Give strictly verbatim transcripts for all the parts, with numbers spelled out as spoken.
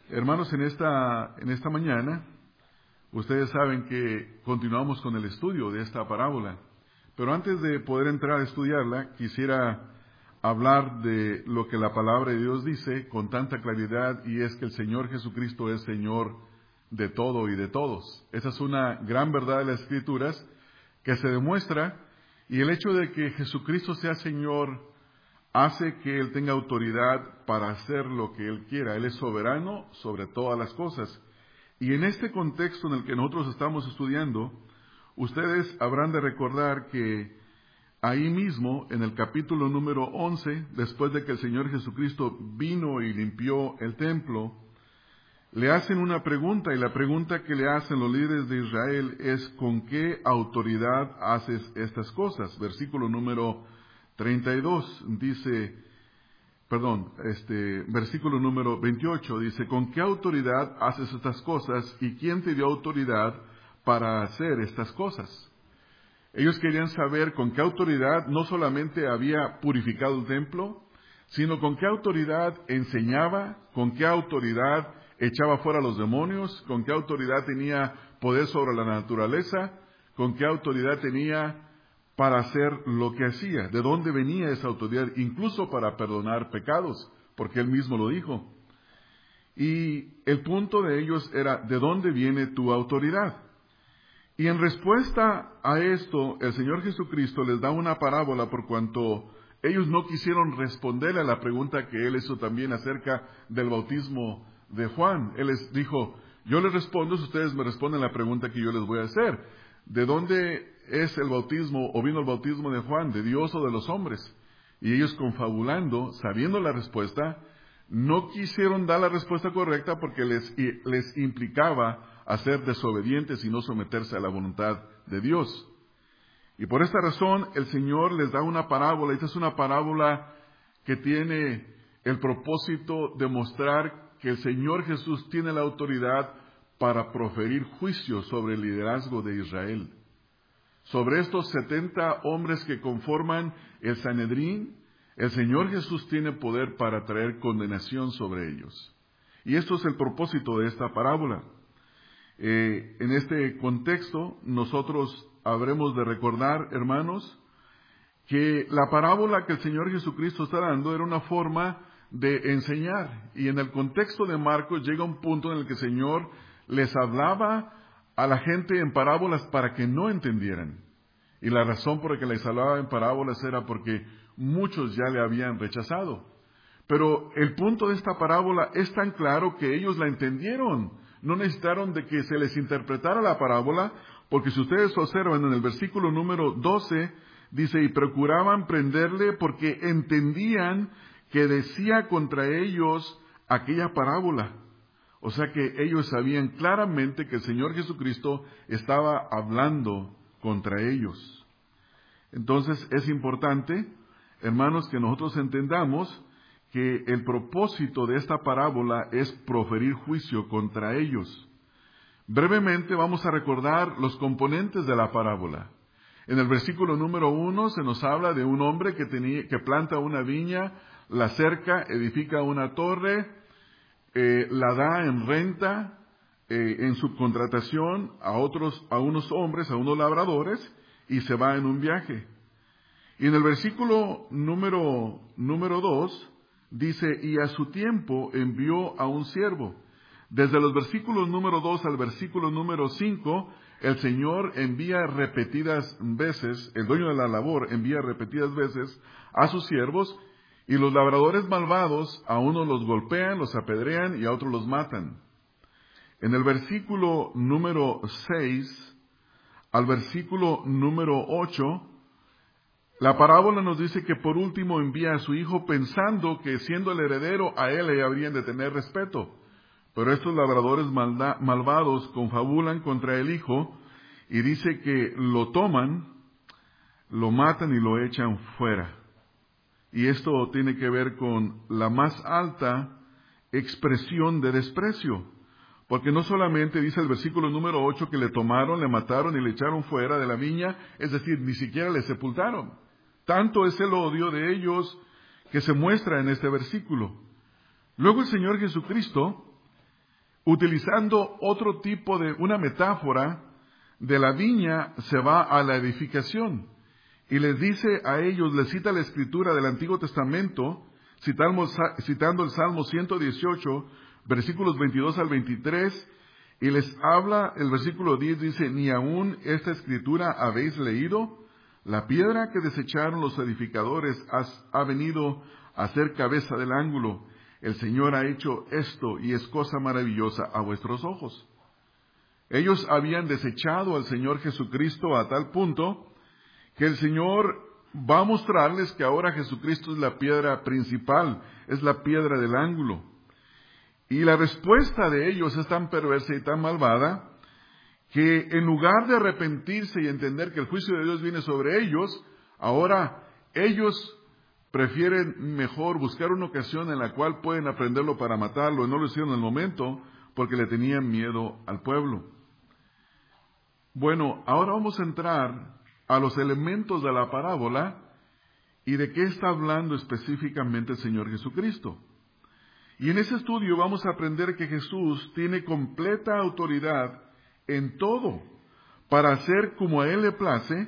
Hermanos, en esta, en esta mañana, ustedes saben que continuamos con el estudio de esta parábola. Pero antes de poder entrar a estudiarla, quisiera hablar de lo que la palabra de Dios dice con tanta claridad, y es que el Señor Jesucristo es Señor de todo y de todos. Esa es una gran verdad de las Escrituras que se demuestra, y el hecho de que Jesucristo sea Señor hace que Él tenga autoridad para hacer lo que Él quiera. Él es soberano sobre todas las cosas. Y en este contexto en el que nosotros estamos estudiando, ustedes habrán de recordar que ahí mismo, en el capítulo número once, después de que el Señor Jesucristo vino y limpió el templo, le hacen una pregunta, y la pregunta que le hacen los líderes de Israel es: ¿con qué autoridad haces estas cosas? Versículo número treinta y dos dice, perdón, este, versículo número veintiocho dice: ¿con qué autoridad haces estas cosas? ¿Y quién te dio autoridad para hacer estas cosas? Ellos querían saber con qué autoridad no solamente había purificado el templo, sino con qué autoridad enseñaba, con qué autoridad echaba fuera a los demonios, con qué autoridad tenía poder sobre la naturaleza, con qué autoridad tenía para hacer lo que hacía, de dónde venía esa autoridad, incluso para perdonar pecados, porque Él mismo lo dijo. Y el punto de ellos era: ¿de dónde viene tu autoridad? Y en respuesta a esto, el Señor Jesucristo les da una parábola, por cuanto ellos no quisieron responderle a la pregunta que Él hizo también acerca del bautismo de Juan. Él les dijo: yo les respondo si ustedes me responden la pregunta que yo les voy a hacer. ¿De dónde es el bautismo o vino el bautismo de Juan? ¿De Dios o de los hombres? Y ellos, confabulando, sabiendo la respuesta, no quisieron dar la respuesta correcta porque les, les implicaba a ser desobedientes y no someterse a la voluntad de Dios. Y por esta razón el Señor les da una parábola. Esta es una parábola que tiene el propósito de mostrar que el Señor Jesús tiene la autoridad para proferir juicio sobre el liderazgo de Israel. Sobre estos setenta hombres que conforman el Sanedrín, el Señor Jesús tiene poder para traer condenación sobre ellos. Y esto es el propósito de esta parábola. Eh, en este contexto, nosotros habremos de recordar, hermanos, que la parábola que el Señor Jesucristo está dando era una forma de enseñar. Y en el contexto de Marcos llega un punto en el que el Señor les hablaba a la gente en parábolas para que no entendieran. Y la razón por la que les hablaba en parábolas era porque muchos ya le habían rechazado. Pero el punto de esta parábola es tan claro que ellos la entendieron. No necesitaron de que se les interpretara la parábola, porque si ustedes observan en el versículo número doce, dice: y procuraban prenderle porque entendían que decía contra ellos aquella parábola. O sea que ellos sabían claramente que el Señor Jesucristo estaba hablando contra ellos. Entonces es importante, hermanos, que nosotros entendamos que el propósito de esta parábola es proferir juicio contra ellos. Brevemente vamos a recordar los componentes de la parábola. En el versículo número uno se nos habla de un hombre que, tenía, que planta una viña, la cerca, edifica una torre, Eh, la da en renta, eh, en subcontratación a otros, a unos hombres, a unos labradores, y se va en un viaje. Y en el versículo número, número dos, dice: y a su tiempo envió a un siervo. Desde los versículos número dos al versículo número cinco, el Señor envía repetidas veces, el dueño de la labor envía repetidas veces a sus siervos. Y los labradores malvados a unos los golpean, los apedrean y a otros los matan. En el versículo número seis al versículo número ocho, la parábola nos dice que por último envía a su hijo pensando que siendo el heredero a él le habrían de tener respeto. Pero estos labradores malda, malvados confabulan contra el hijo y dice que lo toman, lo matan y lo echan fuera. Y esto tiene que ver con la más alta expresión de desprecio. Porque no solamente dice el versículo número ocho que le tomaron, le mataron y le echaron fuera de la viña, es decir, ni siquiera le sepultaron. Tanto es el odio de ellos que se muestra en este versículo. Luego el Señor Jesucristo utilizando otro tipo de, una metáfora, de la viña se va a la edificación. Y les dice a ellos, les cita la escritura del Antiguo Testamento, citando, citando el Salmo ciento dieciocho, versículos veintidós al veintitrés, y les habla, el versículo diez dice, ni aún esta escritura habéis leído, la piedra que desecharon los edificadores has, ha venido a ser cabeza del ángulo. El Señor ha hecho esto y es cosa maravillosa a vuestros ojos. Ellos habían desechado al Señor Jesucristo a tal punto que el Señor va a mostrarles que ahora Jesucristo es la piedra principal, es la piedra del ángulo. Y la respuesta de ellos es tan perversa y tan malvada que en lugar de arrepentirse y entender que el juicio de Dios viene sobre ellos, ahora ellos prefieren mejor buscar una ocasión en la cual pueden aprenderlo para matarlo, y no lo hicieron en el momento porque le tenían miedo al pueblo. Bueno, ahora vamos a entrar a los elementos de la parábola y de qué está hablando específicamente el Señor Jesucristo. Y en ese estudio vamos a aprender que Jesús tiene completa autoridad en todo para hacer como a Él le place,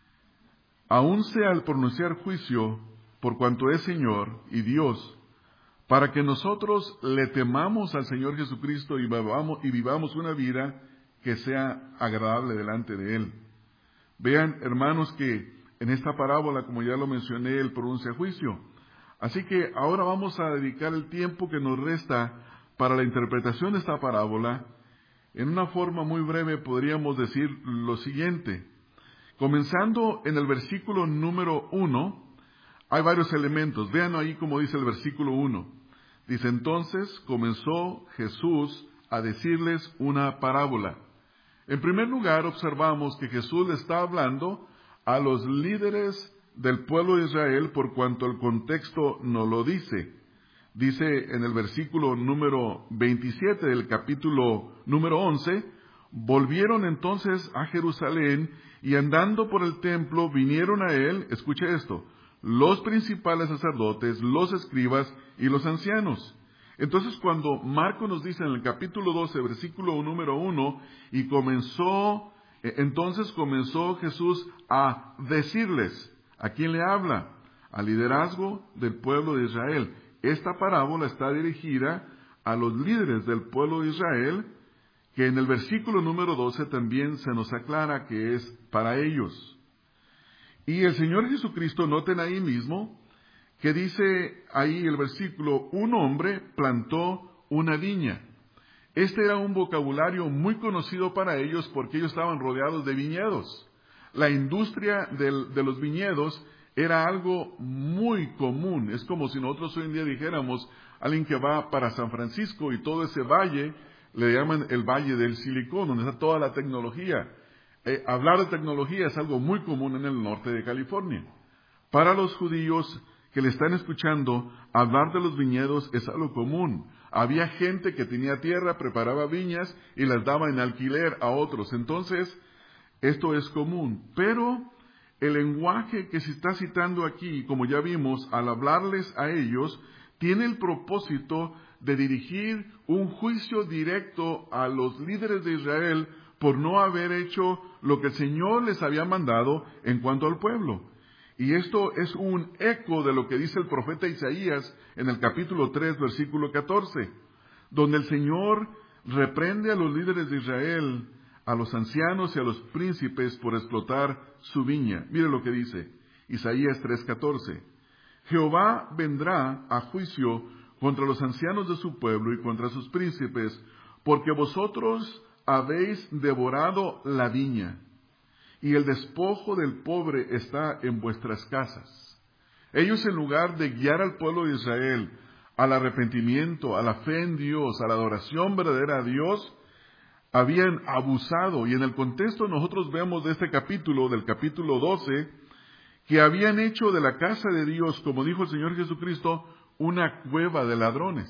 aun sea al pronunciar juicio por cuanto es Señor y Dios, para que nosotros le temamos al Señor Jesucristo y vivamos, y vivamos una vida que sea agradable delante de Él. Vean, hermanos, que en esta parábola, como ya lo mencioné, Él pronuncia juicio. Así que ahora vamos a dedicar el tiempo que nos resta para la interpretación de esta parábola. En una forma muy breve podríamos decir lo siguiente. Comenzando en el versículo número uno, hay varios elementos. Vean ahí como dice el versículo uno. Dice, entonces comenzó Jesús a decirles una parábola. En primer lugar, observamos que Jesús le está hablando a los líderes del pueblo de Israel por cuanto el contexto no lo dice. Dice en el versículo número veintisiete del capítulo número once, volvieron entonces a Jerusalén y andando por el templo vinieron a él, escuche esto, los principales sacerdotes, los escribas y los ancianos. Entonces cuando Marcos nos dice en el capítulo doce, versículo número uno, y comenzó, entonces comenzó Jesús a decirles, ¿a quién le habla? Al liderazgo del pueblo de Israel. Esta parábola está dirigida a los líderes del pueblo de Israel, que en el versículo número doce también se nos aclara que es para ellos. Y el Señor Jesucristo, noten ahí mismo, que dice ahí el versículo, un hombre plantó una viña. Este era un vocabulario muy conocido para ellos porque ellos estaban rodeados de viñedos. La industria del, de los viñedos era algo muy común. Es como si nosotros hoy en día dijéramos, alguien que va para San Francisco y todo ese valle, le llaman el Valle del Silicón, donde está toda la tecnología. Eh, hablar de tecnología es algo muy común en el norte de California. Para los judíos que le están escuchando, hablar de los viñedos es algo común. Había gente que tenía tierra, preparaba viñas y las daba en alquiler a otros. Entonces, esto es común. Pero el lenguaje que se está citando aquí, como ya vimos, al hablarles a ellos, tiene el propósito de dirigir un juicio directo a los líderes de Israel por no haber hecho lo que el Señor les había mandado en cuanto al pueblo. Y esto es un eco de lo que dice el profeta Isaías en el capítulo tres, versículo catorce, donde el Señor reprende a los líderes de Israel, a los ancianos y a los príncipes por explotar su viña. Mire lo que dice Isaías tres, catorce. Jehová vendrá a juicio contra los ancianos de su pueblo y contra sus príncipes, porque vosotros habéis devorado la viña, y el despojo del pobre está en vuestras casas. Ellos, en lugar de guiar al pueblo de Israel al arrepentimiento, a la fe en Dios, a la adoración verdadera a Dios, habían abusado. Y en el contexto nosotros vemos de este capítulo, del capítulo doce, que habían hecho de la casa de Dios, como dijo el Señor Jesucristo, una cueva de ladrones.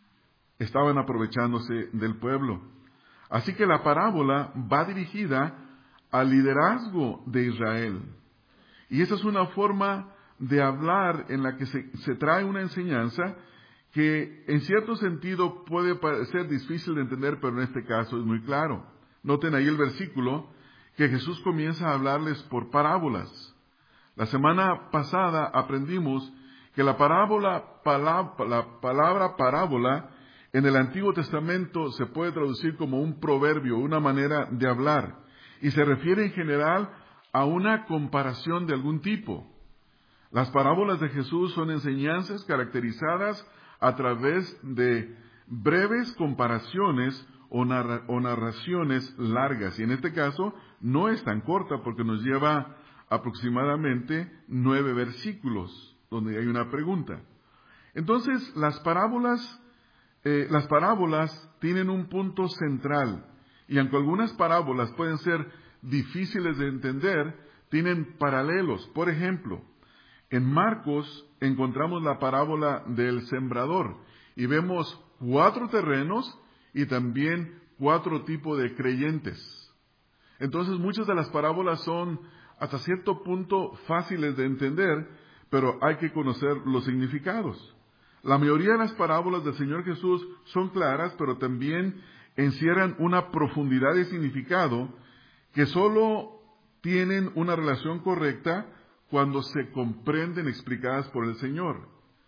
Estaban aprovechándose del pueblo. Así que la parábola va dirigida al liderazgo de Israel. Y esa es una forma de hablar en la que se, se trae una enseñanza que en cierto sentido puede parecer difícil de entender, pero en este caso es muy claro. Noten ahí el versículo que Jesús comienza a hablarles por parábolas. La semana pasada aprendimos que la parábola, palabra, la palabra parábola en el Antiguo Testamento se puede traducir como un proverbio, una manera de hablar, y se refiere en general a una comparación de algún tipo. Las parábolas de Jesús son enseñanzas caracterizadas a través de breves comparaciones o, narra- o narraciones largas, y en este caso no es tan corta porque nos lleva aproximadamente nueve versículos donde hay una pregunta. Entonces, las parábolas, eh, las parábolas tienen un punto central, y aunque algunas parábolas pueden ser difíciles de entender, tienen paralelos. Por ejemplo, en Marcos encontramos la parábola del sembrador y vemos cuatro terrenos y también cuatro tipos de creyentes. Entonces, muchas de las parábolas son hasta cierto punto fáciles de entender, pero hay que conocer los significados. La mayoría de las parábolas del Señor Jesús son claras, pero también encierran una profundidad de significado que solo tienen una relación correcta cuando se comprenden explicadas por el Señor.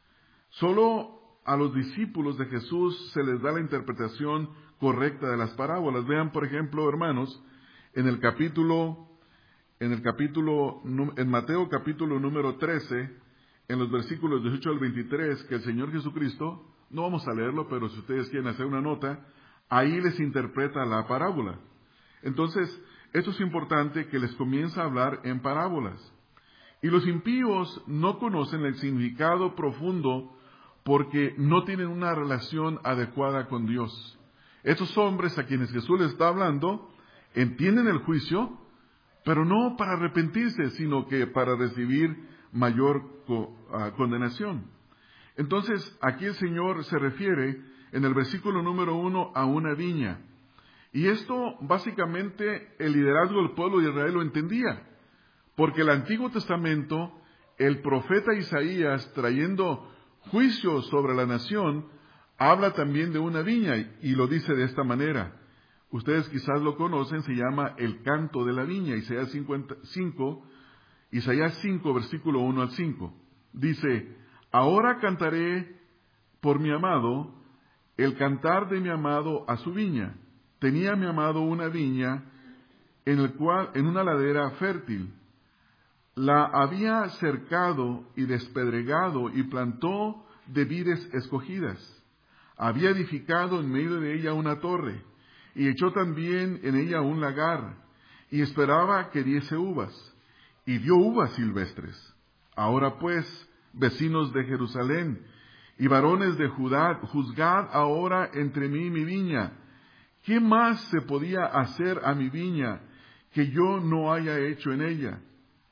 Solo a los discípulos de Jesús se les da la interpretación correcta de las parábolas. Vean, por ejemplo, hermanos, en el capítulo, en el capítulo, en Mateo capítulo número trece, en los versículos dieciocho al veintitrés, que el Señor Jesucristo, no vamos a leerlo, pero si ustedes quieren hacer una nota, ahí les interpreta la parábola. Entonces, esto es importante, que les comienza a hablar en parábolas. Y los impíos no conocen el significado profundo porque no tienen una relación adecuada con Dios. Estos hombres a quienes Jesús les está hablando entienden el juicio, pero no para arrepentirse, sino que para recibir mayor co- uh, condenación. Entonces, aquí el Señor se refiere en el versículo número uno a una viña. Y esto, básicamente, el liderazgo del pueblo de Israel lo entendía. Porque el Antiguo Testamento, el profeta Isaías, trayendo juicio sobre la nación, habla también de una viña, y lo dice de esta manera. Ustedes quizás lo conocen, se llama el canto de la viña, Isaías cinco, Isaías cinco, versículo uno al cinco. Dice, ahora cantaré por mi amado, el cantar de mi amado a su viña. Tenía mi amado una viña en el cual, en una ladera fértil. La había cercado y despedregado y plantó de vides escogidas. Había edificado en medio de ella una torre y echó también en ella un lagar y esperaba que diese uvas y dio uvas silvestres. Ahora pues, vecinos de Jerusalén y varones de Judá, juzgad ahora entre mí y mi viña. ¿Qué más se podía hacer a mi viña que yo no haya hecho en ella?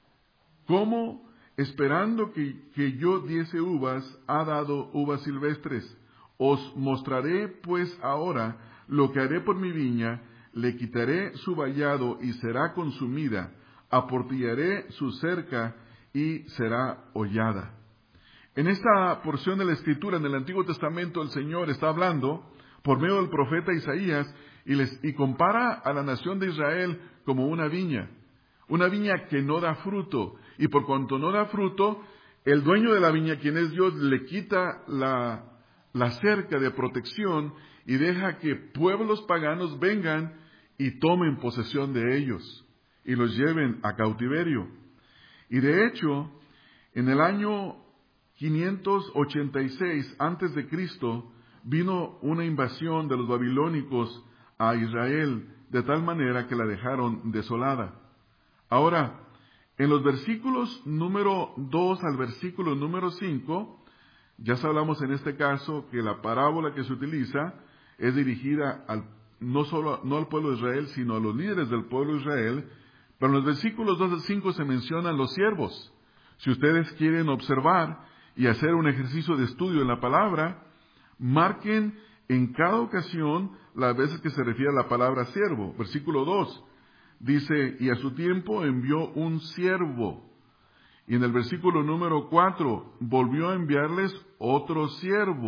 ¿Cómo, esperando que, que yo diese uvas, ha dado uvas silvestres? Os mostraré pues ahora lo que haré por mi viña, le quitaré su vallado y será consumida, aportillaré su cerca y será hollada. En esta porción de la Escritura, en el Antiguo Testamento, el Señor está hablando por medio del profeta Isaías y, les, y compara a la nación de Israel como una viña. Una viña que no da fruto, y por cuanto no da fruto, el dueño de la viña, quien es Dios, le quita la, la cerca de protección y deja que pueblos paganos vengan y tomen posesión de ellos y los lleven a cautiverio. Y de hecho, en el año quinientos ochenta y seis antes de Cristo, vino una invasión de los babilónicos a Israel, de tal manera que la dejaron desolada. Ahora, en los versículos número dos al versículo número cinco, ya hablamos en este caso que la parábola que se utiliza es dirigida al, no solo no al pueblo de Israel, sino a los líderes del pueblo de Israel, pero en los versículos dos al cinco se mencionan los siervos. Si ustedes quieren observar y hacer un ejercicio de estudio en la palabra, marquen en cada ocasión las veces que se refiere a la palabra siervo. Versículo dos. Dice, y a su tiempo envió un siervo. Y en el versículo número cuatro, volvió a enviarles otro siervo.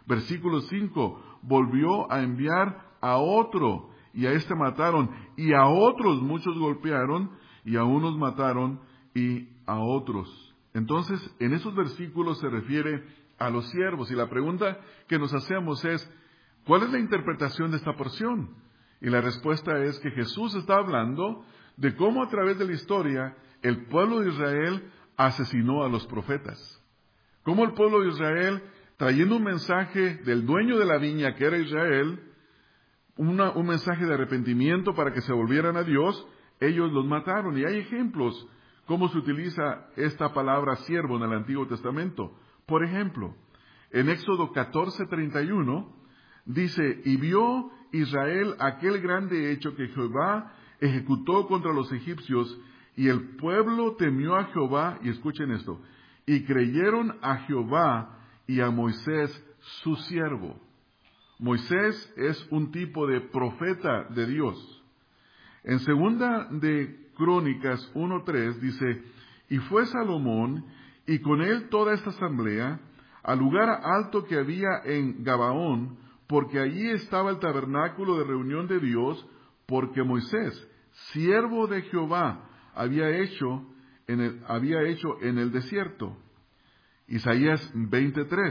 Versículo cinco, volvió a enviar a otro, y a este mataron, y a otros muchos golpearon, y a unos mataron, y a otros. Entonces, en esos versículos se refiere a los siervos, y la pregunta que nos hacemos es, ¿cuál es la interpretación de esta porción? Y la respuesta es que Jesús está hablando de cómo a través de la historia el pueblo de Israel asesinó a los profetas. Cómo el pueblo de Israel, trayendo un mensaje del dueño de la viña, que era Israel, una, un mensaje de arrepentimiento para que se volvieran a Dios, ellos los mataron. Y hay ejemplos cómo se utiliza esta palabra siervo en el Antiguo Testamento. Por ejemplo, en Éxodo catorce treinta y uno, dice, y vio Israel aquel grande hecho que Jehová ejecutó contra los egipcios, y el pueblo temió a Jehová, y escuchen esto, y creyeron a Jehová y a Moisés su siervo. Moisés es un tipo de profeta de Dios. En segunda de Crónicas uno tres dice, y fue Salomón, y con él toda esta asamblea, al lugar alto que había en Gabaón, porque allí estaba el tabernáculo de reunión de Dios, porque Moisés, siervo de Jehová, había hecho en el, había hecho en el desierto. Isaías veintitrés.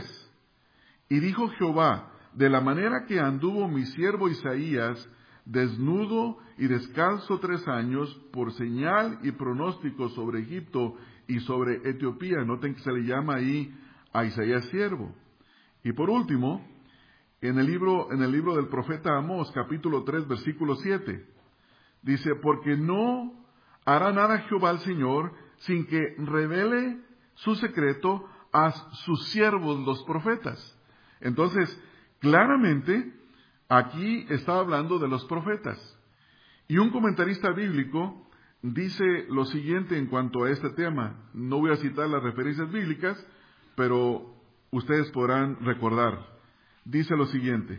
Y dijo Jehová, de la manera que anduvo mi siervo Isaías, desnudo y descalzo tres años, por señal y pronóstico sobre Egipto y sobre Etiopía. Noten que se le llama ahí a Isaías siervo. Y por último, en el libro, en el libro del profeta Amós, capítulo tres, versículo siete, dice, porque no hará nada Jehová el Señor sin que revele su secreto a sus siervos los profetas. Entonces, claramente, aquí está hablando de los profetas. Y un comentarista bíblico dice lo siguiente en cuanto a este tema. No voy a citar las referencias bíblicas, pero ustedes podrán recordar. Dice lo siguiente: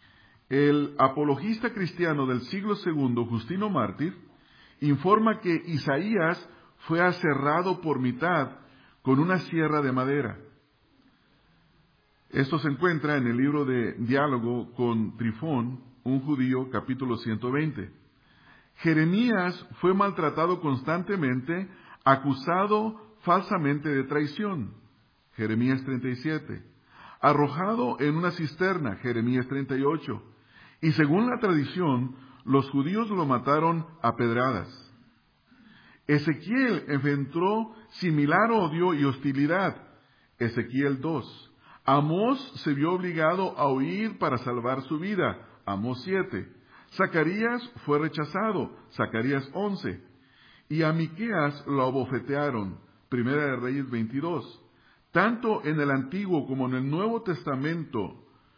el apologista cristiano del siglo segundo, Justino Mártir, informa que Isaías fue aserrado por mitad con una sierra de madera. Esto se encuentra en el libro de Diálogo con Trifón, un judío, capítulo ciento veinte. Jeremías fue maltratado constantemente, acusado falsamente de traición. Jeremías treinta y siete. Arrojado en una cisterna. Jeremías treinta y ocho. Y según la tradición, los judíos lo mataron a pedradas. Ezequiel enfrentó similar odio y hostilidad. Ezequiel dos. Amós se vio obligado a huir para salvar su vida. Amós siete. Zacarías fue rechazado. Zacarías once. Y a Miqueas lo abofetearon. Primera de Reyes veintidós. Tanto en el Antiguo como en el Nuevo Testamento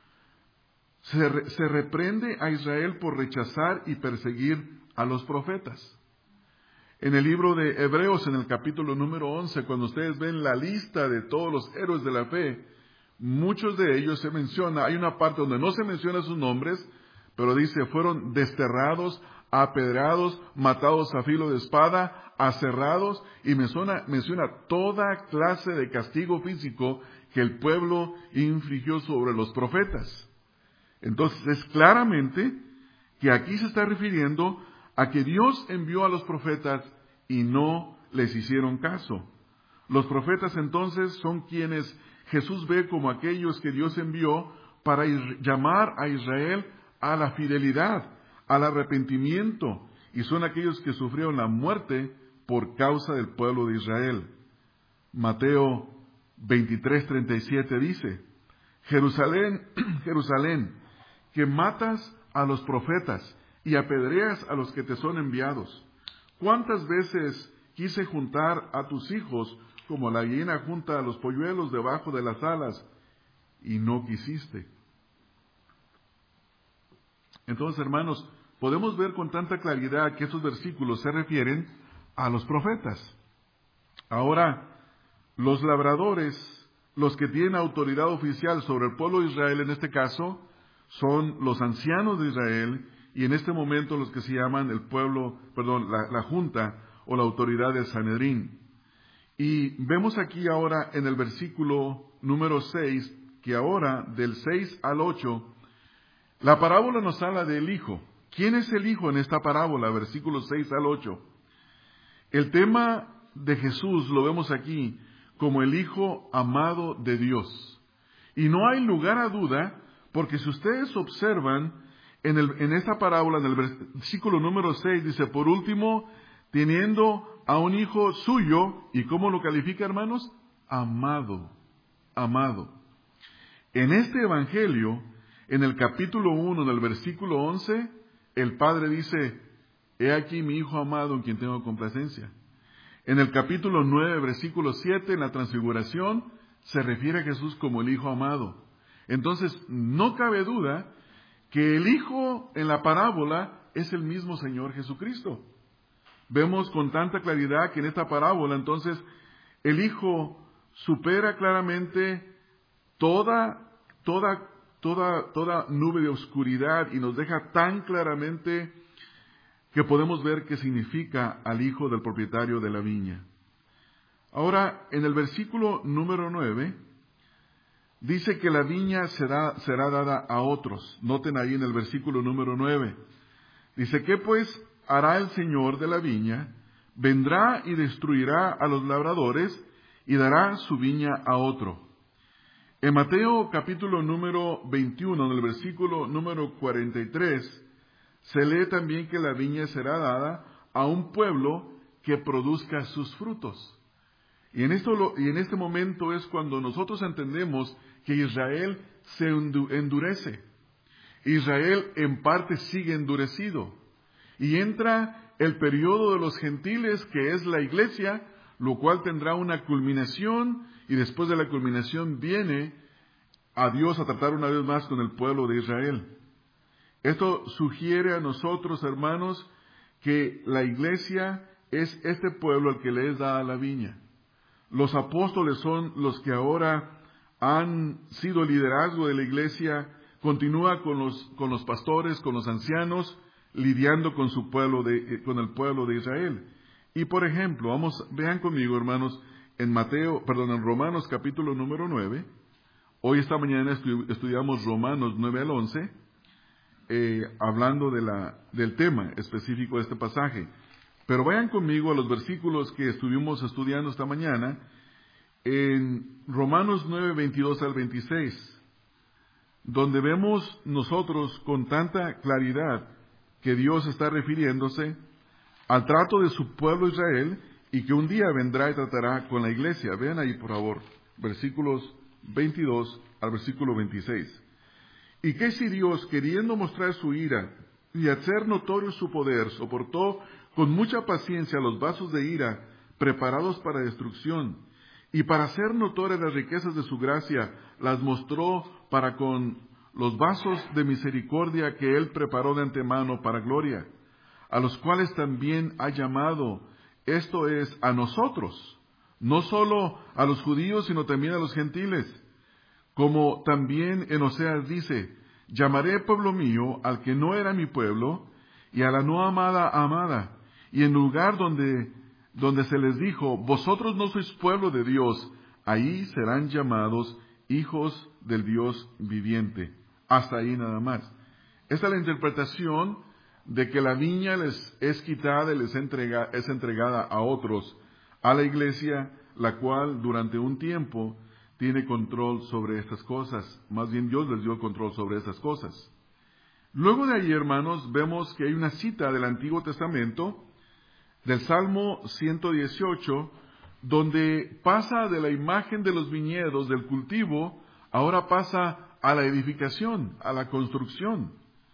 se, re, se reprende a Israel por rechazar y perseguir a los profetas. En el libro de Hebreos, en el capítulo número once, cuando ustedes ven la lista de todos los héroes de la fe, muchos de ellos se menciona, hay una parte donde no se menciona sus nombres, pero dice, fueron desterrados, apedrados, matados a filo de espada, aserrados, y menciona, menciona toda clase de castigo físico que el pueblo infligió sobre los profetas. Entonces es claramente que aquí se está refiriendo a que Dios envió a los profetas y no les hicieron caso. Los profetas entonces son quienes Jesús ve como aquellos que Dios envió para llamar a Israel a la fidelidad, al arrepentimiento, y son aquellos que sufrieron la muerte por causa del pueblo de Israel. Mateo veintitrés treinta y siete dice, Jerusalén, Jerusalén, que matas a los profetas y apedreas a los que te son enviados. ¿Cuántas veces quise juntar a tus hijos como la gallina junta a los polluelos debajo de las alas, y no quisiste? Entonces, hermanos, podemos ver con tanta claridad que estos versículos se refieren a los profetas. Ahora, los labradores, los que tienen autoridad oficial sobre el pueblo de Israel en este caso, son los ancianos de Israel, y en este momento los que se llaman el pueblo, perdón, la, la junta o la autoridad del Sanedrín. Y vemos aquí ahora en el versículo número seis que ahora, del seis al ocho, la parábola nos habla del Hijo. ¿Quién es el Hijo en esta parábola? Versículos seis al ocho. El tema de Jesús lo vemos aquí como el Hijo amado de Dios. Y no hay lugar a duda, porque si ustedes observan en, el, en esta parábola, en el versículo número seis, dice, por último, teniendo a un hijo suyo, ¿y cómo lo califica, hermanos? Amado, amado. En este evangelio, en el capítulo uno, en el versículo once, el Padre dice, he aquí mi Hijo amado en quien tengo complacencia. En el capítulo nueve, versículo siete, en la transfiguración, se refiere a Jesús como el Hijo amado. Entonces, no cabe duda que el Hijo en la parábola es el mismo Señor Jesucristo. Vemos con tanta claridad que en esta parábola, entonces, el Hijo supera claramente toda, toda, toda, toda nube de oscuridad y nos deja tan claramente que podemos ver qué significa al hijo del propietario de la viña. Ahora, en el versículo número nueve, dice que la viña será, será dada a otros. Noten ahí en el versículo número nueve. Dice, ¿qué pues hará el Señor de la viña? Vendrá y destruirá a los labradores y dará su viña a otro. En Mateo capítulo número veintiuno, en el versículo número cuarenta y tres, se lee también que la viña será dada a un pueblo que produzca sus frutos. Y en, esto lo, y en este momento es cuando nosotros entendemos que Israel se endurece. Israel en parte sigue endurecido. Y entra el periodo de los gentiles, que es la iglesia, lo cual tendrá una culminación, y después de la culminación viene a Dios a tratar una vez más con el pueblo de Israel. Esto sugiere a nosotros, hermanos, que la iglesia es este pueblo al que le es dada la viña. Los apóstoles son los que ahora han sido liderazgo de la iglesia, continúa con los, con los pastores, con los ancianos, lidiando con su pueblo de, con el pueblo de Israel. Y por ejemplo, vamos, vean conmigo, hermanos, en Mateo, perdón, en Romanos capítulo número nueve. Hoy esta mañana estu, estudiamos Romanos nueve al once. Eh, hablando de la, del tema específico de este pasaje. Pero vayan conmigo a los versículos que estuvimos estudiando esta mañana, en Romanos nueve, veintidós al veintiséis, donde vemos nosotros con tanta claridad que Dios está refiriéndose al trato de su pueblo Israel y que un día vendrá y tratará con la iglesia. Vean ahí, por favor, versículos veintidós al versículo veintiséis. ¿Y qué si Dios, queriendo mostrar su ira y hacer notorio su poder, soportó con mucha paciencia los vasos de ira preparados para destrucción, y para hacer notorias las riquezas de su gracia, las mostró para con los vasos de misericordia que Él preparó de antemano para gloria, a los cuales también ha llamado, esto es, a nosotros, no solo a los judíos, sino también a los gentiles? Como también en Oseas dice, llamaré pueblo mío al que no era mi pueblo, y a la no amada amada. Y en lugar donde, donde se les dijo, vosotros no sois pueblo de Dios, ahí serán llamados hijos del Dios viviente. Hasta ahí nada más. Esta es la interpretación de que la viña les es quitada y les entrega, es entregada a otros, a la iglesia, la cual durante un tiempo tiene control sobre estas cosas. Más bien Dios les dio el control sobre esas cosas. Luego de ahí, hermanos, vemos que hay una cita del Antiguo Testamento, del Salmo ciento dieciocho, donde pasa de la imagen de los viñedos, del cultivo, ahora pasa a la edificación, a la construcción.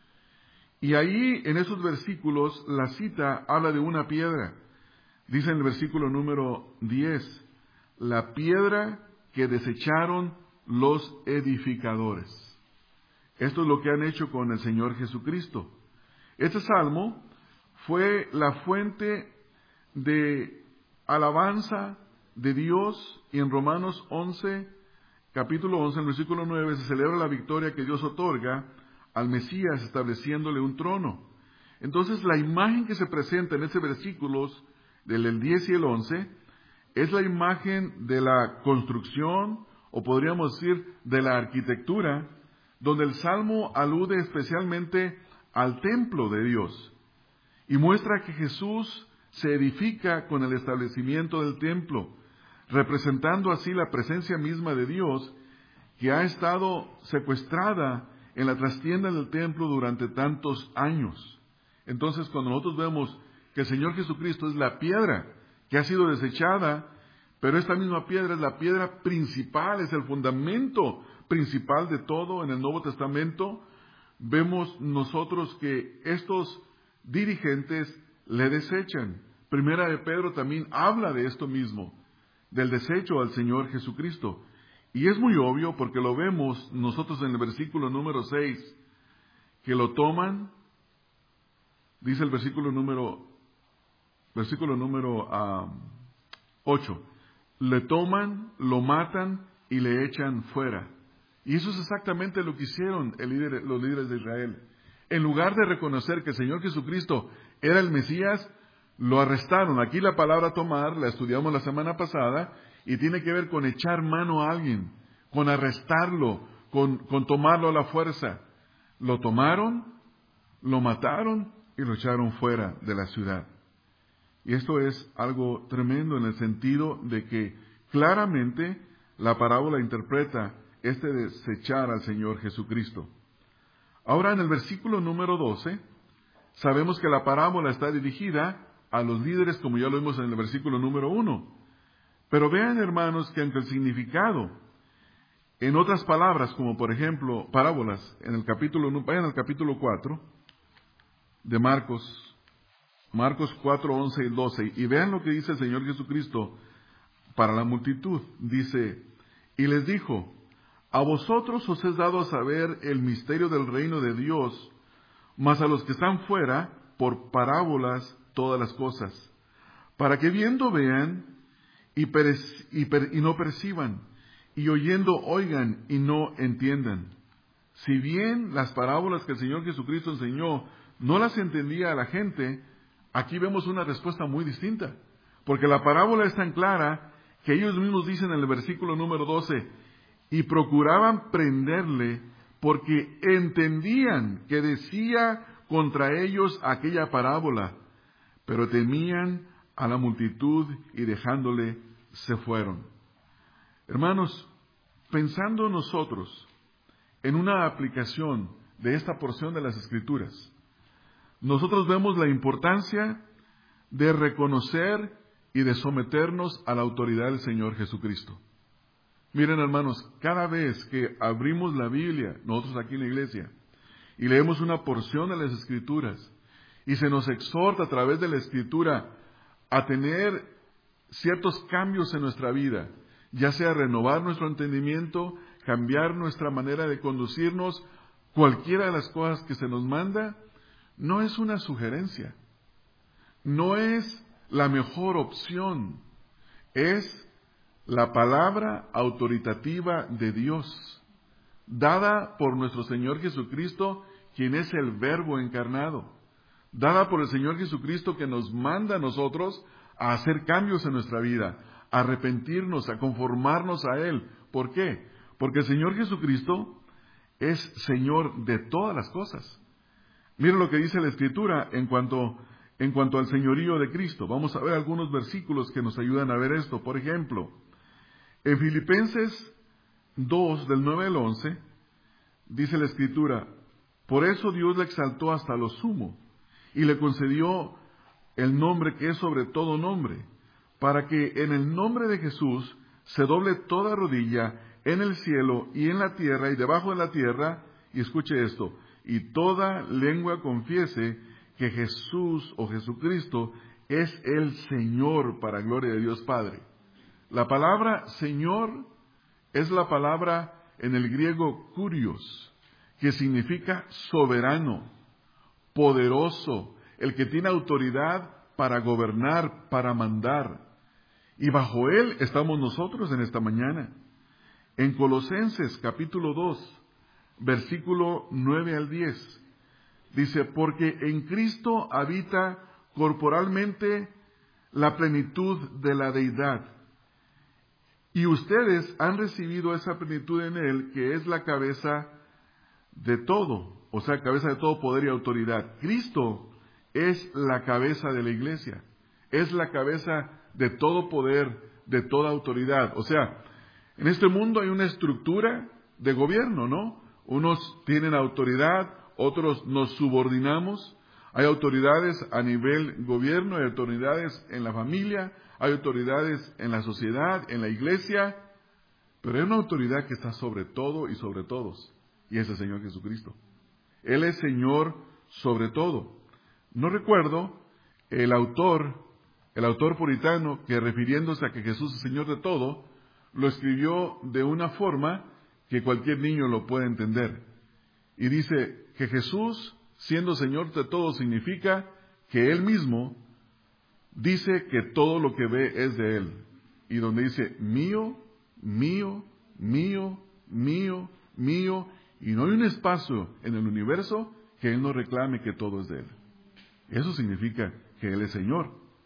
Y ahí, en esos versículos, la cita habla de una piedra. Dice en el versículo número diez, la piedra que desecharon los edificadores. Esto es lo que han hecho con el Señor Jesucristo. Este salmo fue la fuente de alabanza de Dios, y en Romanos once, capítulo once, en el versículo nueve, se celebra la victoria que Dios otorga al Mesías estableciéndole un trono. Entonces, la imagen que se presenta en estos versículos, del diez y el once, es la imagen de la construcción o podríamos decir de la arquitectura, donde el Salmo alude especialmente al templo de Dios y muestra que Jesús se edifica con el establecimiento del templo, representando así la presencia misma de Dios que ha estado secuestrada en la trastienda del templo durante tantos años. Entonces, cuando nosotros vemos que el Señor Jesucristo es la piedra que ha sido desechada, pero esta misma piedra es la piedra principal, es el fundamento principal de todo en el Nuevo Testamento, vemos nosotros que estos dirigentes le desechan. Primera de Pedro también habla de esto mismo, del desecho al Señor Jesucristo. Y es muy obvio porque lo vemos nosotros en el versículo número seis, que lo toman, dice el versículo número, versículo número um, ocho, le toman, lo matan y le echan fuera. Y eso es exactamente lo que hicieron el líder, los líderes de Israel. En lugar de reconocer que el Señor Jesucristo era el Mesías, lo arrestaron. Aquí la palabra tomar, la estudiamos la semana pasada, y tiene que ver con echar mano a alguien, con arrestarlo, con, con tomarlo a la fuerza. Lo tomaron, lo mataron y lo echaron fuera de la ciudad. Y esto es algo tremendo en el sentido de que claramente la parábola interpreta este desechar al Señor Jesucristo. Ahora en el versículo número doce, sabemos que la parábola está dirigida a los líderes, como ya lo vimos en el versículo número uno. Pero vean, hermanos, que aunque el significado, en otras palabras, como por ejemplo parábolas, en el capítulo, vayan al capítulo cuatro de Marcos, Marcos cuatro, once y doce, y vean lo que dice el Señor Jesucristo para la multitud. Dice, y les dijo, a vosotros os es dado a saber el misterio del reino de Dios, mas a los que están fuera, por parábolas todas las cosas, para que viendo vean y, perec- y, per- y no perciban, y oyendo oigan y no entiendan. Si bien las parábolas que el Señor Jesucristo enseñó no las entendía a la gente, aquí vemos una respuesta muy distinta, porque la parábola es tan clara que ellos mismos dicen en el versículo número doce, y procuraban prenderle porque entendían que decía contra ellos aquella parábola, pero temían a la multitud y dejándole se fueron. Hermanos, pensando nosotros en una aplicación de esta porción de las Escrituras, nosotros vemos la importancia de reconocer y de someternos a la autoridad del Señor Jesucristo. Miren, hermanos, cada vez que abrimos la Biblia, nosotros aquí en la iglesia, y leemos una porción de las Escrituras, y se nos exhorta a través de la Escritura a tener ciertos cambios en nuestra vida, ya sea renovar nuestro entendimiento, cambiar nuestra manera de conducirnos, cualquiera de las cosas que se nos manda, no es una sugerencia, no es la mejor opción, es la palabra autoritativa de Dios, dada por nuestro Señor Jesucristo, quien es el Verbo encarnado, dada por el Señor Jesucristo que nos manda a nosotros a hacer cambios en nuestra vida, a arrepentirnos, a conformarnos a Él. ¿Por qué? Porque el Señor Jesucristo es Señor de todas las cosas. Miren lo que dice la Escritura en cuanto, en cuanto al señorío de Cristo. Vamos a ver algunos versículos que nos ayudan a ver esto. Por ejemplo, en Filipenses dos, del nueve al once, dice la Escritura, por eso Dios le exaltó hasta lo sumo, y le concedió el nombre que es sobre todo nombre, para que en el nombre de Jesús se doble toda rodilla en el cielo y en la tierra y debajo de la tierra, y escuche esto, y toda lengua confiese que Jesús o Jesucristo es el Señor para gloria de Dios Padre. La palabra Señor es la palabra en el griego kurios, que significa soberano, poderoso, el que tiene autoridad para gobernar, para mandar. Y bajo Él estamos nosotros en esta mañana. En Colosenses capítulo dos, versículo nueve al diez, dice, porque en Cristo habita corporalmente la plenitud de la deidad, Y ustedes han recibido esa plenitud en Él, que es la cabeza de todo, o sea, cabeza de todo poder y autoridad. Cristo es la cabeza de la iglesia, es la cabeza de todo poder, de toda autoridad. O sea, en este mundo hay una estructura de gobierno, ¿no? Unos tienen autoridad, otros nos subordinamos. Hay autoridades a nivel gobierno, hay autoridades en la familia, hay autoridades en la sociedad, en la iglesia, pero hay una autoridad que está sobre todo y sobre todos, y es el Señor Jesucristo. Él es Señor sobre todo. No recuerdo el autor, el autor puritano, que refiriéndose a que Jesús es Señor de todo, lo escribió de una forma que cualquier niño lo puede entender. Y dice que Jesús, siendo Señor de todo, significa que Él mismo dice que todo lo que ve es de Él. Y donde dice mío, mío, mío, mío, mío, y no hay un espacio en el universo que Él no reclame que todo es de Él. Eso significa que Él es Señor.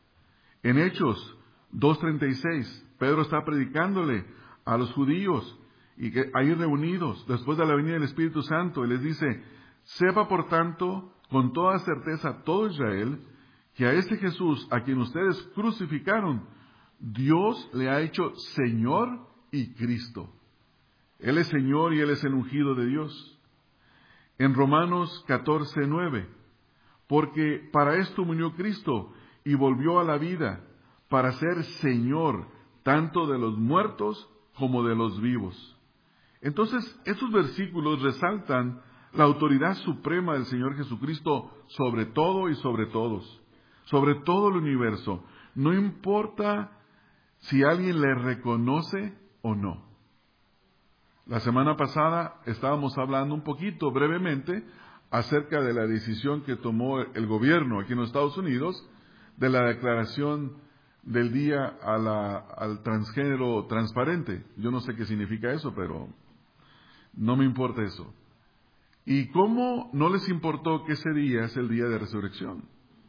En Hechos dos treinta y seis, Pedro está predicándole a los judíos y que ahí reunidos después de la venida del Espíritu Santo, y les dice: sepa por tanto con toda certeza todo Israel que a este Jesús, a quien ustedes crucificaron, Dios le ha hecho Señor y Cristo. Él es Señor y Él es el ungido de Dios. En Romanos catorce nueve, porque para esto murió Cristo y volvió a la vida, para ser Señor tanto de los muertos como de los vivos. Entonces, estos versículos resaltan la autoridad suprema del Señor Jesucristo sobre todo y sobre todos, sobre todo el universo. No importa si alguien le reconoce o no. La semana pasada estábamos hablando un poquito brevemente acerca de la decisión que tomó el gobierno aquí en los Estados Unidos de la declaración del día a la, al transgénero transparente. Yo no sé qué significa eso, pero no me importa eso. ¿Y cómo no les importó que ese día es el día de resurrección?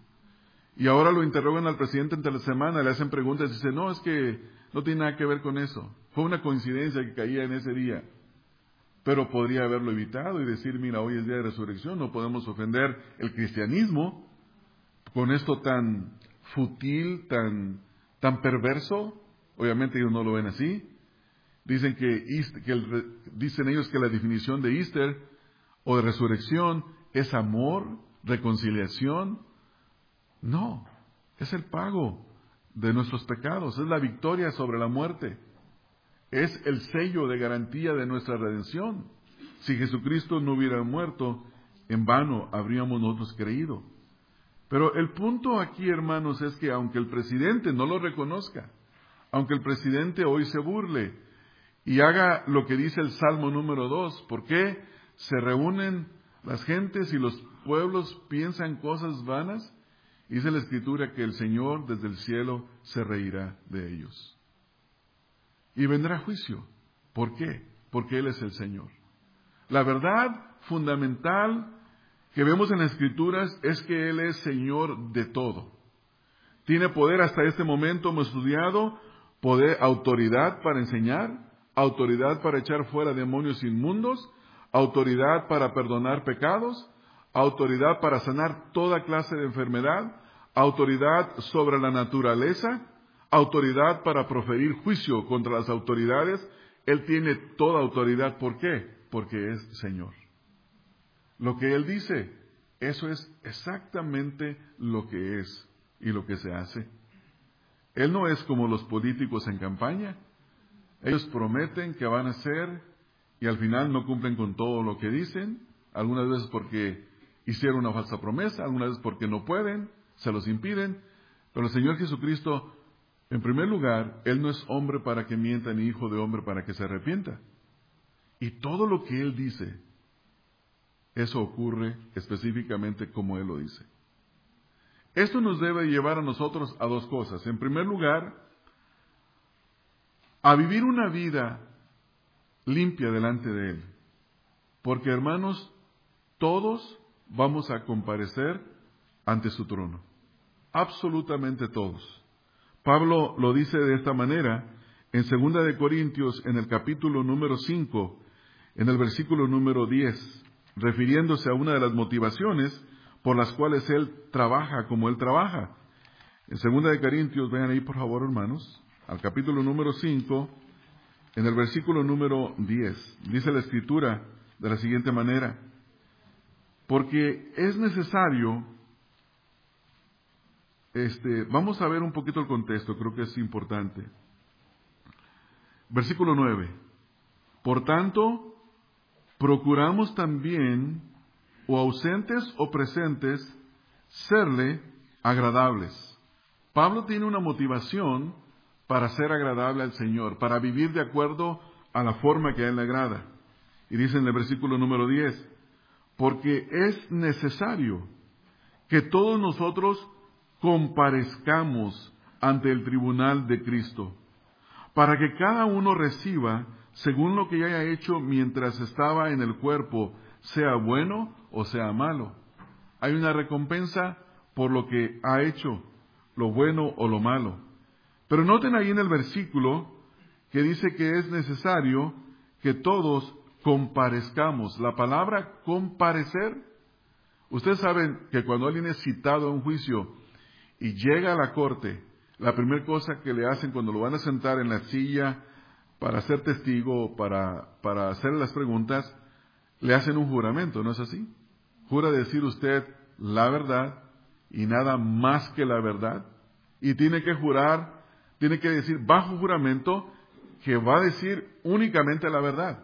Y ahora lo interrogan al presidente entre la semana, le hacen preguntas y dice: no, es que no tiene nada que ver con eso. Fue una coincidencia que caía en ese día. Pero podría haberlo evitado y decir: mira, hoy es día de resurrección, no podemos ofender el cristianismo con esto tan fútil, tan, tan perverso. Obviamente ellos no lo ven así. Dicen que, que el, dicen ellos que la definición de Easter o de resurrección es amor, reconciliación. No, es el pago de nuestros pecados, es la victoria sobre la muerte, es el sello de garantía de nuestra redención. Si Jesucristo no hubiera muerto, en vano habríamos nosotros creído. Pero el punto aquí, hermanos, es que aunque el presidente no lo reconozca, aunque el presidente hoy se burle y haga lo que dice el Salmo número dos, ¿por qué se reúnen las gentes y los pueblos piensan cosas vanas? Dice la Escritura que el Señor desde el cielo se reirá de ellos. Y vendrá juicio. ¿Por qué? Porque Él es el Señor. La verdad fundamental que vemos en las Escrituras es que Él es Señor de todo. Tiene poder, hasta este momento hemos estudiado, poder, autoridad para enseñar, autoridad para echar fuera demonios inmundos, autoridad para perdonar pecados, autoridad para sanar toda clase de enfermedad, autoridad sobre la naturaleza, autoridad para proferir juicio contra las autoridades. Él tiene toda autoridad. ¿Por qué? Porque es Señor. Lo que Él dice, eso es exactamente lo que es y lo que se hace. Él no es como los políticos en campaña. Ellos prometen que van a hacer y al final no cumplen con todo lo que dicen, algunas veces porque hicieron una falsa promesa, algunas veces porque no pueden, se los impiden. Pero el Señor Jesucristo, en primer lugar, Él no es hombre para que mienta, ni hijo de hombre para que se arrepienta. Y todo lo que Él dice, eso ocurre específicamente como Él lo dice. Esto nos debe llevar a nosotros a dos cosas. En primer lugar, a vivir una vida limpia delante de Él. Porque, hermanos, todos vamos a comparecer ante su trono. Absolutamente todos. Pablo lo dice de esta manera en Segunda de Corintios, en el capítulo número cinco, en el versículo número diez, refiriéndose a una de las motivaciones por las cuales Él trabaja como Él trabaja. En Segunda de Corintios, vean ahí por favor, hermanos, al capítulo número cinco, en el versículo número diez, dice la Escritura de la siguiente manera: porque es necesario, este, vamos a ver un poquito el contexto, creo que es importante. Versículo nueve, por tanto, procuramos también, o ausentes o presentes, serle agradables. Pablo tiene una motivación para ser agradable al Señor, para vivir de acuerdo a la forma que a Él le agrada. Y dice en el versículo número diez, porque es necesario que todos nosotros comparezcamos ante el tribunal de Cristo, para que cada uno reciba según lo que haya hecho mientras estaba en el cuerpo, sea bueno o sea malo. Hay una recompensa por lo que ha hecho, lo bueno o lo malo. Pero noten ahí en el versículo que dice que es necesario que todos comparezcamos. La palabra comparecer, ustedes saben que cuando alguien es citado a un juicio y llega a la corte, la primera cosa que le hacen cuando lo van a sentar en la silla para ser testigo, para, para hacer las preguntas, le hacen un juramento, ¿no es así? Jura decir usted la verdad y nada más que la verdad. Y tiene que jurar, tiene que decir bajo juramento que va a decir únicamente la verdad.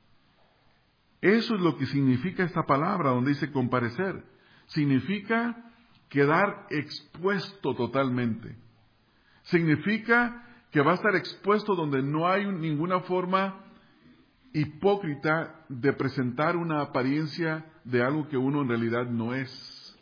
Eso es lo que significa esta palabra donde dice comparecer. Significa quedar expuesto totalmente. Significa que va a estar expuesto donde no hay ninguna forma hipócrita de presentar una apariencia de algo que uno en realidad no es.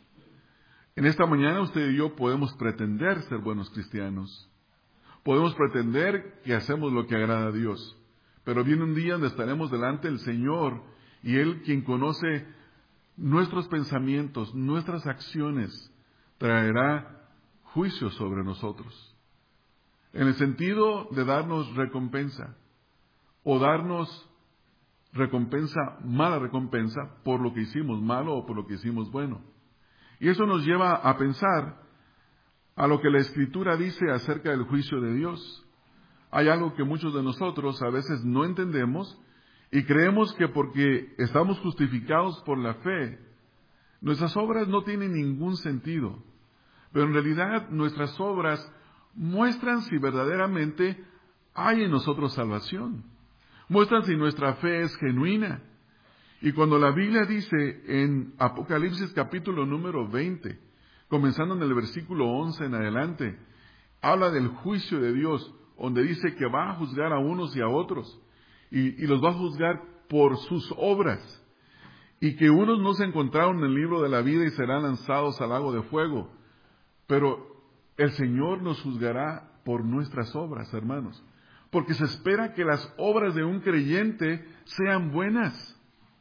En esta mañana usted y yo podemos pretender ser buenos cristianos. Podemos pretender que hacemos lo que agrada a Dios. Pero viene un día donde estaremos delante del Señor y Él, quien conoce nuestros pensamientos, nuestras acciones, traerá juicio sobre nosotros. En el sentido de darnos recompensa, o darnos recompensa, mala recompensa, por lo que hicimos malo o por lo que hicimos bueno. Y eso nos lleva a pensar a lo que la Escritura dice acerca del juicio de Dios. Hay algo que muchos de nosotros a veces no entendemos y creemos que porque estamos justificados por la fe, nuestras obras no tienen ningún sentido. Pero en realidad nuestras obras muestran si verdaderamente hay en nosotros salvación. Muestran si nuestra fe es genuina. Y cuando la Biblia dice en Apocalipsis capítulo número veinte, comenzando en el versículo once en adelante, habla del juicio de Dios, donde dice que va a juzgar a unos y a otros, y, y los va a juzgar por sus obras, y que unos no se encontraron en el libro de la vida y serán lanzados al lago de fuego, pero el Señor nos juzgará por nuestras obras, hermanos, porque se espera que las obras de un creyente sean buenas.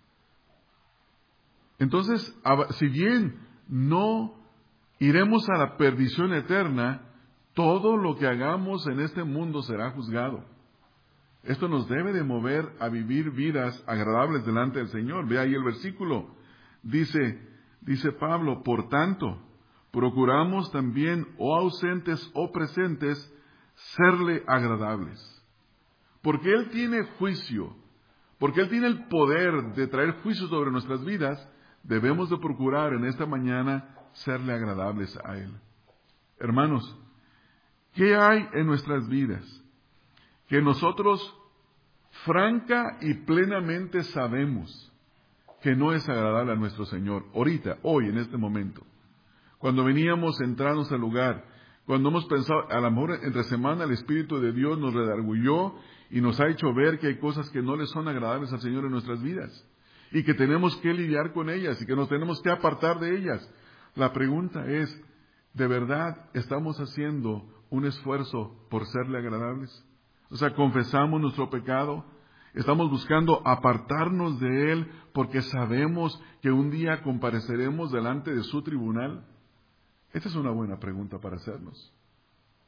Entonces, si bien no iremos a la perdición eterna, todo lo que hagamos en este mundo será juzgado. Esto nos debe de mover a vivir vidas agradables delante del Señor. Ve ahí el versículo. Dice, dice Pablo, por tanto, procuramos también, o ausentes o presentes, serle agradables. Porque Él tiene juicio, porque Él tiene el poder de traer juicio sobre nuestras vidas, debemos de procurar en esta mañana serle agradables a Él. Hermanos, ¿qué hay en nuestras vidas que nosotros franca y plenamente sabemos que no es agradable a nuestro Señor? Ahorita, hoy, en este momento. Cuando veníamos entrando al lugar, cuando hemos pensado, a lo mejor entre semana el Espíritu de Dios nos redarguyó y nos ha hecho ver que hay cosas que no le son agradables al Señor en nuestras vidas y que tenemos que lidiar con ellas y que nos tenemos que apartar de ellas. La pregunta es, ¿de verdad estamos haciendo un esfuerzo por serle agradables? O sea, confesamos nuestro pecado, estamos buscando apartarnos de Él porque sabemos que un día compareceremos delante de su tribunal. Esta es una buena pregunta para hacernos.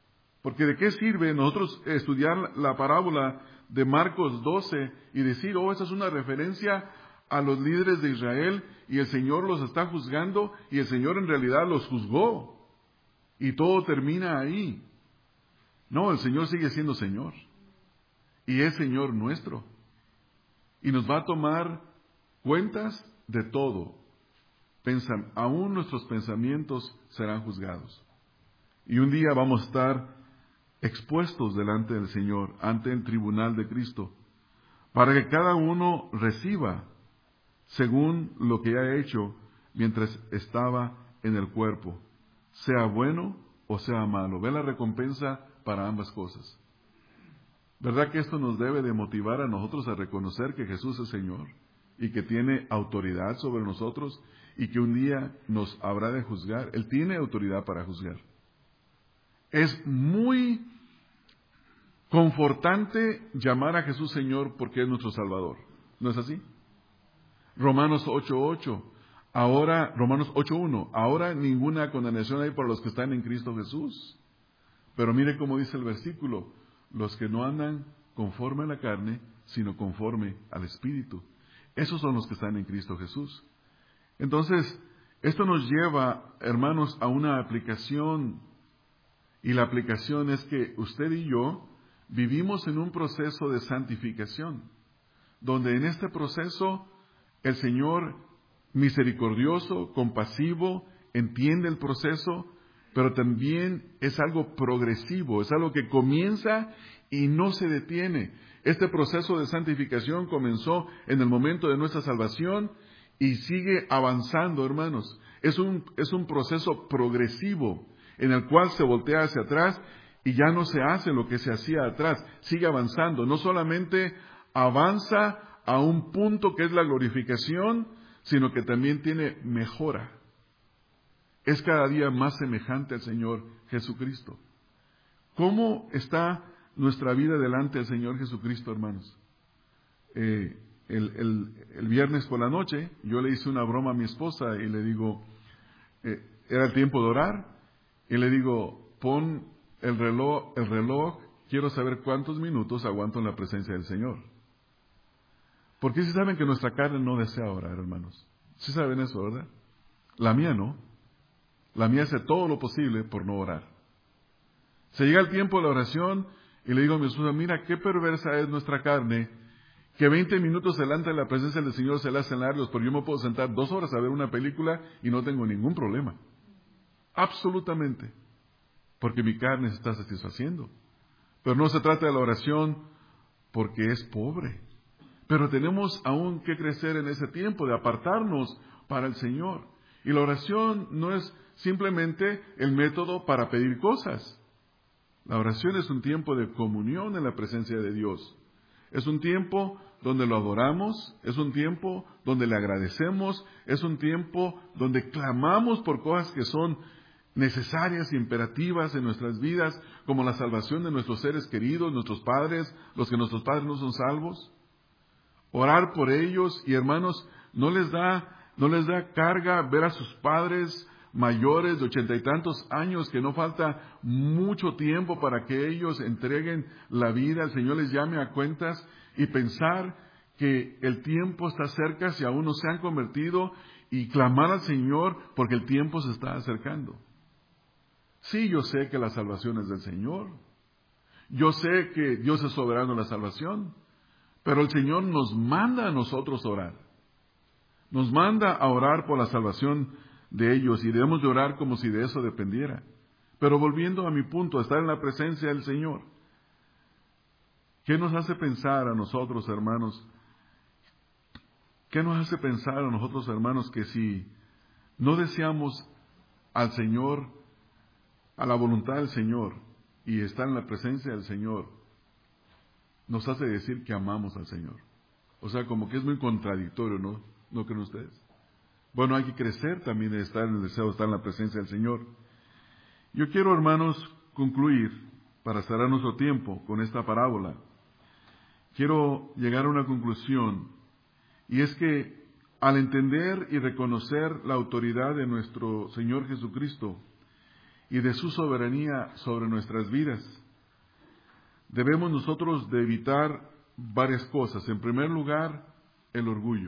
Porque ¿de qué sirve nosotros estudiar la parábola de Marcos doce y decir, oh, esa es una referencia a los líderes de Israel y el Señor los está juzgando y el Señor en realidad los juzgó y todo termina ahí? No, el Señor sigue siendo Señor y es Señor nuestro y nos va a tomar cuentas de todo. Pensan, aún nuestros pensamientos serán juzgados y un día vamos a estar expuestos delante del Señor, ante el tribunal de Cristo, para que cada uno reciba según lo que ha hecho mientras estaba en el cuerpo, sea bueno o sea malo. Ve la recompensa para ambas cosas. ¿Verdad que esto nos debe de motivar a nosotros a reconocer que Jesús es Señor y que tiene autoridad sobre nosotros y que un día nos habrá de juzgar? Él tiene autoridad para juzgar. Es muy confortante llamar a Jesús Señor porque es nuestro Salvador. ¿No es así? Romanos ocho ocho. Ahora, Romanos ocho uno. Ahora ninguna condenación hay para los que están en Cristo Jesús. Pero mire cómo dice el versículo. Los que no andan conforme a la carne, sino conforme al Espíritu. Esos son los que están en Cristo Jesús. Entonces, esto nos lleva, hermanos, a una aplicación. Y la aplicación es que usted y yo vivimos en un proceso de santificación, donde en este proceso el Señor misericordioso, compasivo, entiende el proceso, pero también es algo progresivo, es algo que comienza y no se detiene. Este proceso de santificación comenzó en el momento de nuestra salvación y sigue avanzando, hermanos. Es un, es un proceso progresivo en el cual se voltea hacia atrás y ya no se hace lo que se hacía atrás, sigue avanzando. No solamente avanza a un punto que es la glorificación, sino que también tiene mejora. Es cada día más semejante al Señor Jesucristo. ¿Cómo está nuestra vida delante del Señor Jesucristo, hermanos? Eh, el, el, el viernes por la noche yo le hice una broma a mi esposa y le digo, eh, era el tiempo de orar, y le digo, pon el reloj, el reloj, quiero saber cuántos minutos aguanto en la presencia del Señor. Porque si saben que nuestra carne no desea orar, hermanos. ¿Sí saben eso, verdad? La mía no. La mía hace todo lo posible por no orar. Se llega el tiempo de la oración y le digo a mi esposa, mira qué perversa es nuestra carne, que veinte minutos delante de la presencia del Señor se le hacen largos, pero yo me puedo sentar dos horas a ver una película y no tengo ningún problema. Absolutamente. Porque mi carne se está satisfaciendo. Pero no se trata de la oración porque es pobre. Pero tenemos aún que crecer en ese tiempo de apartarnos para el Señor. Y la oración no es simplemente el método para pedir cosas. La oración es un tiempo de comunión en la presencia de Dios. Es un tiempo donde lo adoramos, es un tiempo donde le agradecemos, es un tiempo donde clamamos por cosas que son necesarias y imperativas en nuestras vidas, como la salvación de nuestros seres queridos, nuestros padres, los que nuestros padres no son salvos. Orar por ellos, y hermanos, no les da, no les da carga ver a sus padres mayores de ochenta y tantos años, que no falta mucho tiempo para que ellos entreguen la vida, el Señor les llame a cuentas, y pensar que el tiempo está cerca si aún no se han convertido, y clamar al Señor porque el tiempo se está acercando. Sí, yo sé que la salvación es del Señor. Yo sé que Dios es soberano en la salvación. Pero el Señor nos manda a nosotros orar. Nos manda a orar por la salvación de ellos y debemos de orar como si de eso dependiera. Pero volviendo a mi punto, estar en la presencia del Señor. ¿Qué nos hace pensar a nosotros, hermanos? ¿Qué nos hace pensar a nosotros, hermanos, que si no deseamos al Señor, a la voluntad del Señor, y estar en la presencia del Señor, nos hace decir que amamos al Señor? O sea, como que es muy contradictorio, ¿no? ¿No creen ustedes? Bueno, hay que crecer también en estar en el deseo de estar en la presencia del Señor. Yo quiero, hermanos, concluir, para cerrar nuestro tiempo con esta parábola. Quiero llegar a una conclusión, y es que al entender y reconocer la autoridad de nuestro Señor Jesucristo, y de su soberanía sobre nuestras vidas. Debemos nosotros de evitar varias cosas. En primer lugar, el orgullo.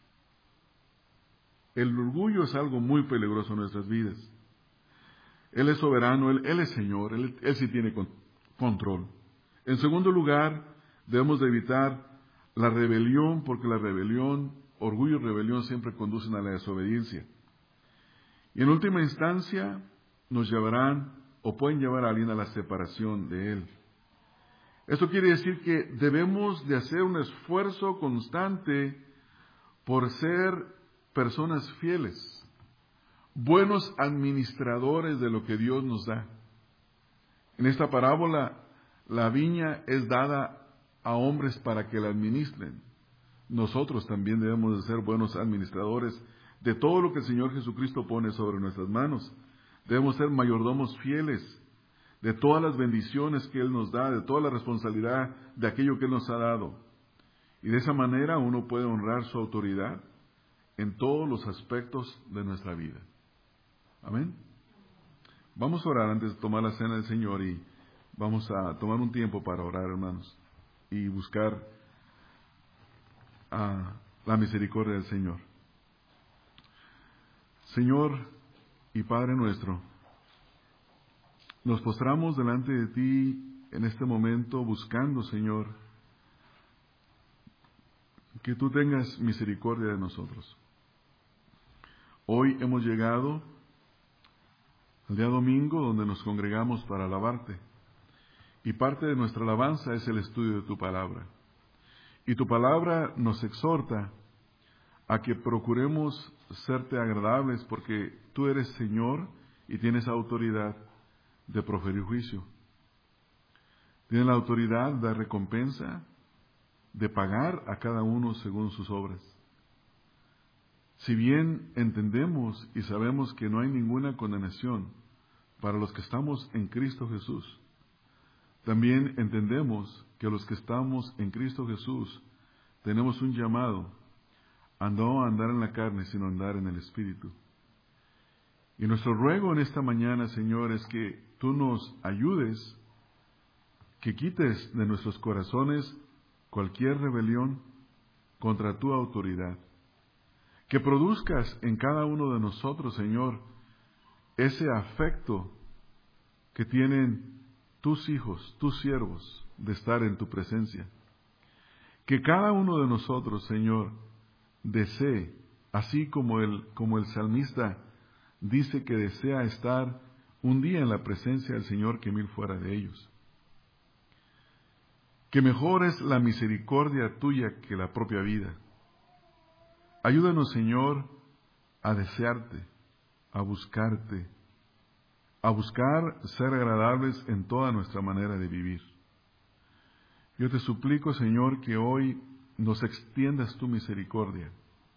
El orgullo es algo muy peligroso en nuestras vidas. Él es soberano, Él, él es Señor, Él, él sí tiene con, control. En segundo lugar, debemos de evitar la rebelión, porque la rebelión, orgullo y rebelión siempre conducen a la desobediencia. Y en última instancia, nos llevarán o pueden llevar a alguien a la separación de Él. Esto quiere decir que debemos de hacer un esfuerzo constante por ser personas fieles, buenos administradores de lo que Dios nos da. En esta parábola, la viña es dada a hombres para que la administren. Nosotros también debemos de ser buenos administradores de todo lo que el Señor Jesucristo pone sobre nuestras manos. Debemos ser mayordomos fieles de todas las bendiciones que Él nos da, de toda la responsabilidad de aquello que Él nos ha dado. Y de esa manera uno puede honrar su autoridad en todos los aspectos de nuestra vida. Amén. Vamos a orar antes de tomar la cena del Señor y vamos a tomar un tiempo para orar, hermanos, y buscar a la misericordia del Señor. Señor y Padre nuestro, nos postramos delante de ti en este momento buscando, Señor, que tú tengas misericordia de nosotros. Hoy hemos llegado al día domingo donde nos congregamos para alabarte. Y parte de nuestra alabanza es el estudio de tu palabra. Y tu palabra nos exhorta a que procuremos serte agradables porque tú eres Señor y tienes autoridad de proferir juicio. Tienes la autoridad de dar recompensa, de pagar a cada uno según sus obras. Si bien entendemos y sabemos que no hay ninguna condenación para los que estamos en Cristo Jesús, también entendemos que los que estamos en Cristo Jesús tenemos un llamado a no andar en la carne, sino andar en el Espíritu. Y nuestro ruego en esta mañana, Señor, es que tú nos ayudes, que quites de nuestros corazones cualquier rebelión contra tu autoridad. Que produzcas en cada uno de nosotros, Señor, ese afecto que tienen tus hijos, tus siervos, de estar en tu presencia. Que cada uno de nosotros, Señor, desee, así como el, como el salmista dice que desea estar un día en la presencia del Señor que mil fuera de ellos. Que mejor es la misericordia tuya que la propia vida. Ayúdanos, Señor, a desearte, a buscarte, a buscar ser agradables en toda nuestra manera de vivir. Yo te suplico, Señor, que hoy nos extiendas tu misericordia,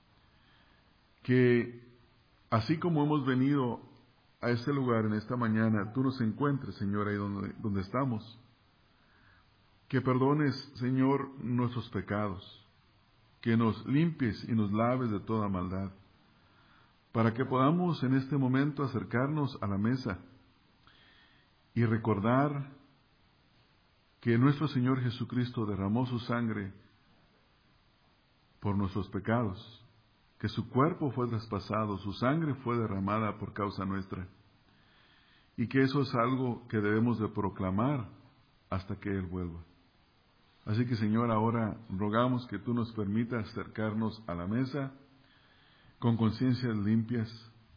que así como hemos venido a este lugar en esta mañana, tú nos encuentres, Señor, ahí donde, donde estamos. Que perdones, Señor, nuestros pecados, que nos limpies y nos laves de toda maldad, para que podamos en este momento acercarnos a la mesa y recordar que nuestro Señor Jesucristo derramó su sangre por nuestros pecados, que su cuerpo fue traspasado, su sangre fue derramada por causa nuestra, y que eso es algo que debemos de proclamar hasta que Él vuelva. Así que, Señor, ahora rogamos que tú nos permitas acercarnos a la mesa con conciencias limpias,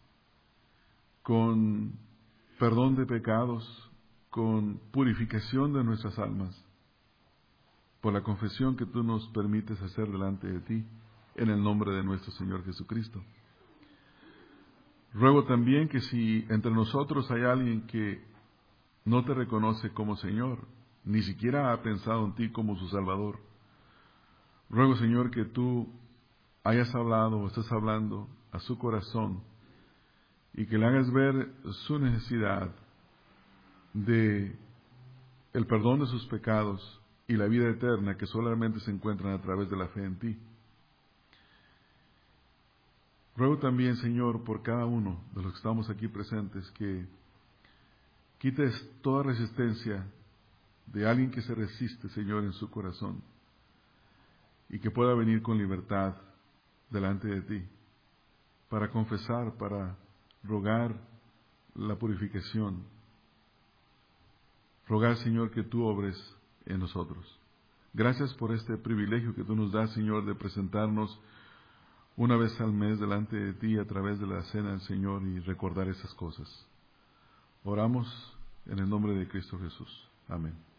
con perdón de pecados, con purificación de nuestras almas, por la confesión que tú nos permites hacer delante de ti, en el nombre de nuestro Señor Jesucristo. Ruego también que si entre nosotros hay alguien que no te reconoce como Señor, ni siquiera ha pensado en ti como su Salvador, ruego, Señor, que tú hayas hablado o estés hablando a su corazón y que le hagas ver su necesidad de el perdón de sus pecados y la vida eterna que solamente se encuentran a través de la fe en ti. Ruego también, Señor, por cada uno de los que estamos aquí presentes, que quites toda resistencia de alguien que se resiste, Señor, en su corazón, y que pueda venir con libertad delante de ti, para confesar, para rogar la purificación. Rogar, Señor, que tú obres en nosotros. Gracias por este privilegio que tú nos das, Señor, de presentarnos una vez al mes delante de ti a través de la cena del Señor y recordar esas cosas. Oramos en el nombre de Cristo Jesús. Amén.